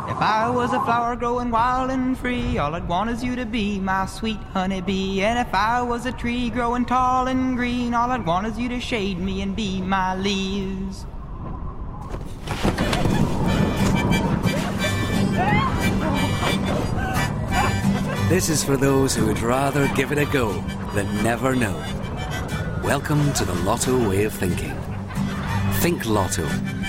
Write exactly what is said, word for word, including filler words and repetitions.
If I was a flower growing wild and free, all I'd want is you to be my sweet honeybee. And if I was a tree growing tall and green, all I'd want is you to shade me and be my leaves. This is for those who would rather give it a go than never know. Welcome to the Lotto way of thinking. Think Lotto.